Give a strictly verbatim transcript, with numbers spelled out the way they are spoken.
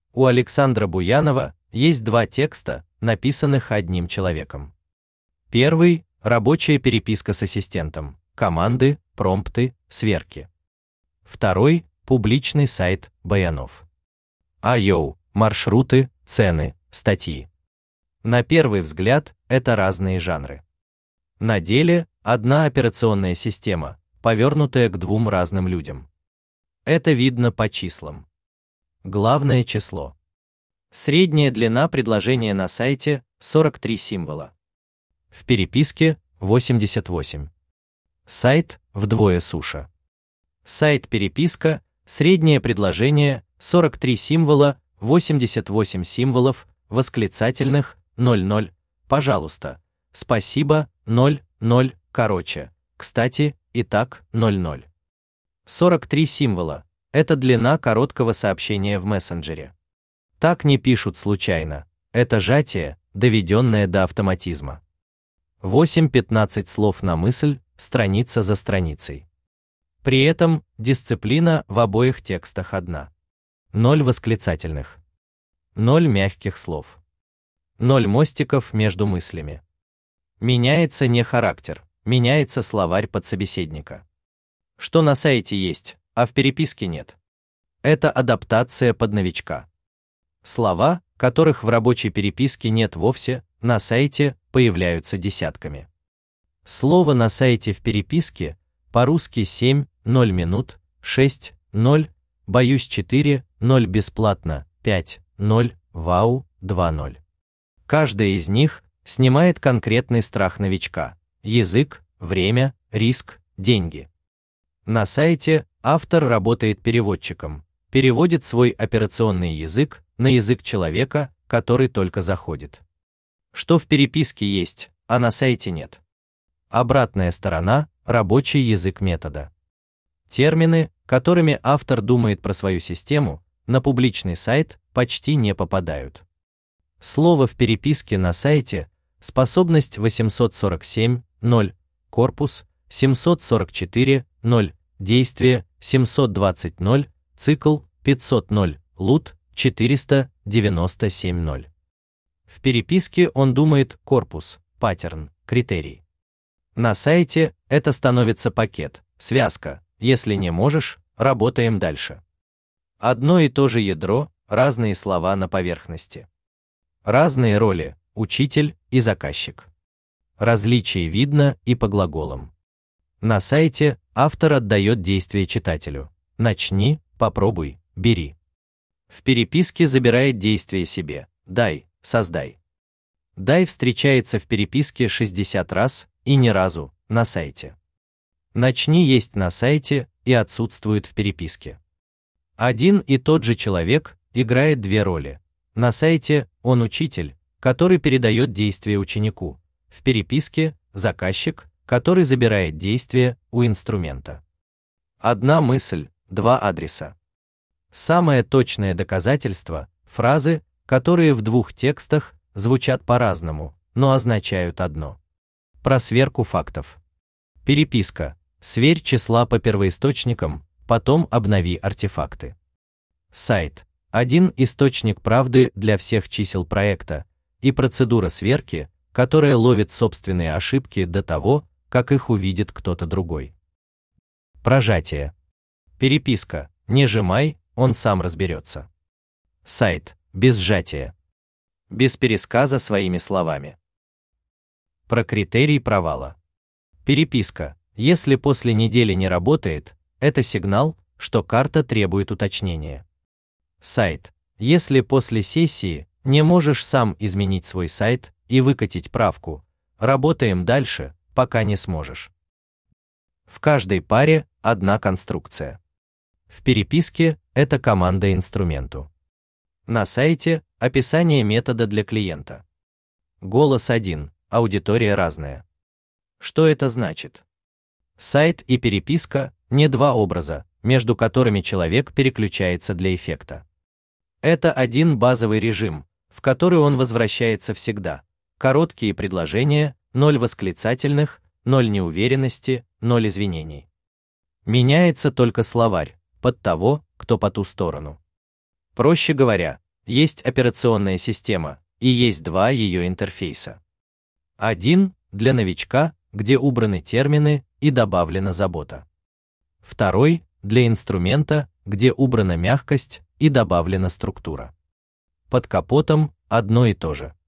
У Александра Буянова есть два текста, написанных одним человеком. Первый – рабочая переписка с ассистентом, команды, промпты, сверки. Второй – публичный сайт Буянов. Айо, маршруты, цены, статьи. На первый взгляд, это разные жанры. На деле, одна операционная система, повернутая к двум разным людям. Это видно по числам. Главное число. Средняя длина предложения на сайте – сорок три символа. В переписке – восемьдесят восемь. Сайт – вдвое суше. Сайт-переписка, среднее предложение – сорок три символа, восемьдесят восемь символов, восклицательных – ноль ноль, пожалуйста, спасибо, ноль ноль, короче, кстати, и так, ноль ноль. сорок три символа – это длина короткого сообщения в мессенджере. Так не пишут случайно, это сжатие, доведенное до автоматизма. восемь-пятнадцать слов на мысль, страница за страницей. При этом дисциплина в обоих текстах одна. Ноль восклицательных. Ноль мягких слов. Ноль мостиков между мыслями. Меняется не характер, меняется словарь подсобеседника. Что на сайте есть, а в переписке нет. Это адаптация под новичка. Слова, которых в рабочей переписке нет вовсе, на сайте появляются десятками. Слово на сайте в переписке по-русски семь, ноль минут, шесть, ноль, боюсь четыре, ноль бесплатно, пять, ноль, вау, два, ноль. Каждая из них снимает конкретный страх новичка: язык, время, риск, деньги. На сайте автор работает переводчиком, переводит свой операционный язык на язык человека, который только заходит. Что в переписке есть, а на сайте нет. Обратная сторона – рабочий язык метода. Термины, которыми автор думает про свою систему, на публичный сайт почти не попадают. Слово в переписке на сайте – способность восемьсот сорок семь, ноль, корпус, семьсот сорок четыре, ноль, действие, семьсот двадцать, ноль, цикл, пятьсот, ноль, лут, четыреста девяносто семь, ноль. В переписке он думает корпус, паттерн, критерий. На сайте это становится пакет, связка, если не можешь, работаем дальше. Одно и то же ядро, разные слова на поверхности. Разные роли, учитель и заказчик. Различие видно и по глаголам. На сайте автор отдает действие читателю: начни, попробуй, бери. В переписке забирает действие себе: дай, создай. Дай встречается в переписке шестьдесят раз и ни разу на сайте. Начни есть на сайте и отсутствует в переписке. Один и тот же человек играет две роли. На сайте он учитель, который передает действие ученику. В переписке заказчик, который забирает действие у инструмента. Одна мысль, два адреса. Самое точное доказательство – фразы, которые в двух текстах звучат по-разному, но означают одно. Про сверку фактов. Переписка. Сверь числа по первоисточникам, потом обнови артефакты. Сайт. Один источник правды для всех чисел проекта, и процедура сверки, которая ловит собственные ошибки до того, как их увидит кто-то другой. Прожатие. Переписка. Не сжимай, он сам разберется. Сайт. Без сжатия. Без пересказа своими словами. Про критерий провала. Переписка. Если после недели не работает, это сигнал, что карта требует уточнения. Сайт. Если после сессии не можешь сам изменить свой сайт и выкатить правку, работаем дальше, пока не сможешь. В каждой паре одна конструкция. В переписке это команда инструменту. На сайте описание метода для клиента. Голос один, аудитория разная. Что это значит? Сайт и переписка – не два образа, между которыми человек переключается для эффекта. Это один базовый режим, в который он возвращается всегда. Короткие предложения, ноль восклицательных, ноль неуверенности, ноль извинений. Меняется только словарь, под того, кто по ту сторону. Проще говоря, есть операционная система, и есть два ее интерфейса. Один для новичка, где убраны термины и добавлена забота. Второй для инструмента, где убрана мягкость и добавлена структура. Под капотом одно и то же.